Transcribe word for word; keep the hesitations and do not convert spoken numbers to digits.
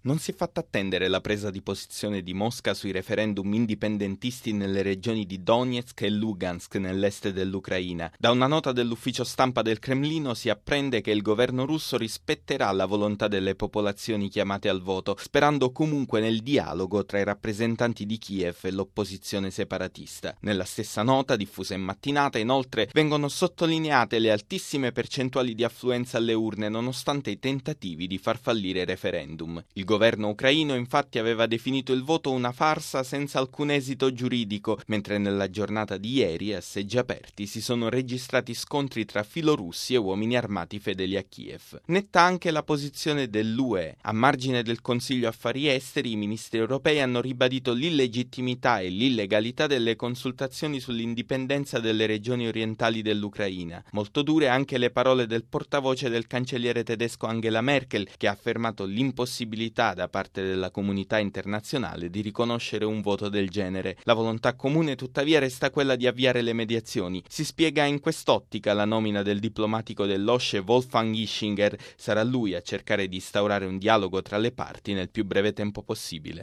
Non si è fatta attendere la presa di posizione di Mosca sui referendum indipendentisti nelle regioni di Donetsk e Lugansk nell'est dell'Ucraina. Da una nota dell'ufficio stampa del Cremlino si apprende che il governo russo rispetterà la volontà delle popolazioni chiamate al voto, sperando comunque nel dialogo tra i rappresentanti di Kiev e l'opposizione separatista. Nella stessa nota, diffusa in mattinata, inoltre vengono sottolineate le altissime percentuali di affluenza alle urne nonostante i tentativi di far fallire il referendum. Il Il governo ucraino infatti aveva definito il voto una farsa senza alcun esito giuridico, mentre nella giornata di ieri a seggi aperti si sono registrati scontri tra filorussi e uomini armati fedeli a Kiev. Netta anche la posizione dell'U E. A margine del Consiglio Affari Esteri, i ministri europei hanno ribadito l'illegittimità e l'illegalità delle consultazioni sull'indipendenza delle regioni orientali dell'Ucraina. Molto dure anche le parole del portavoce del cancelliere tedesco Angela Merkel, che ha affermato l'impossibilità da parte della comunità internazionale di riconoscere un voto del genere. La volontà comune tuttavia resta quella di avviare le mediazioni. Si spiega in quest'ottica la nomina del diplomatico dell'O S C E Wolfgang Ischinger. Sarà lui a cercare di instaurare un dialogo tra le parti nel più breve tempo possibile.